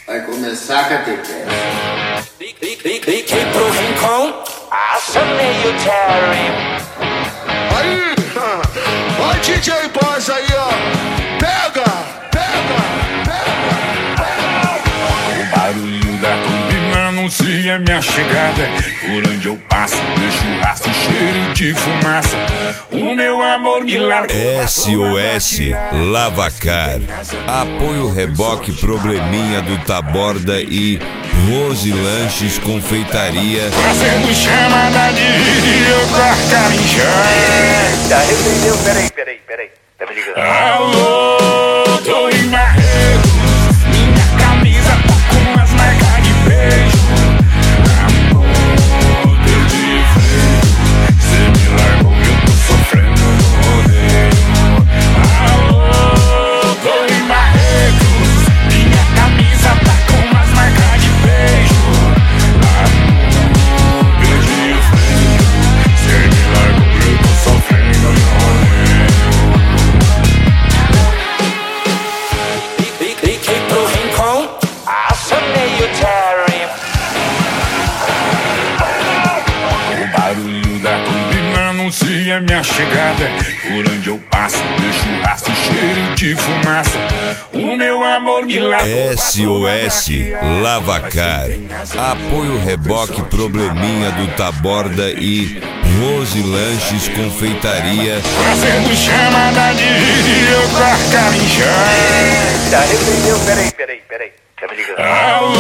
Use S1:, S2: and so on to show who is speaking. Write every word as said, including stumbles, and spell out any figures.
S1: Vai começar a catequese.
S2: Fiquei pro rincão, acionei o Terry.
S3: Aí, ó o D J Boss aí, ó. Pega, pega, pega, pega.
S4: O barulho da turbina anuncia minha chegada. Por onde eu passo, deixo rastro, cheiro de fumaça. O meu amor me larga.
S5: S O S Lavacar. Apoio Reboque Probleminha do Taborda e Rose Lanches Confeitaria.
S4: Fazendo chamada de eu com a cara inchada.
S2: Já repreendeu, peraí, peraí, peraí. Tá me ligando?
S4: Alô, tô em Marreco. Minha camisa tá com as marcas de beijo. Amor, perdi freio. Cê me largou, eu tô sofrendo no rodeio. Alô, tô em Marrecos. Minha camisa tá com as marcas de beijo. Amor, perdi freio. Cê me largou, eu tô sofrendo no rodeio.
S2: Fiquei pro rincão, acionei o Terry.
S4: O barulho da turbina anuncia minha chegada. Por onde eu passo, deixo rastro, cheiro de fumaça. O meu amor me largou.
S5: S O S Lavacar. Apoio Reboque Probleminha do Taborda e Rose Lanches Confeitaria.
S4: Fazendo chamada de eu com a cara inchada.
S2: Já repreendeu, peraí, peraí, peraí. Tá me ligando?
S4: Alô,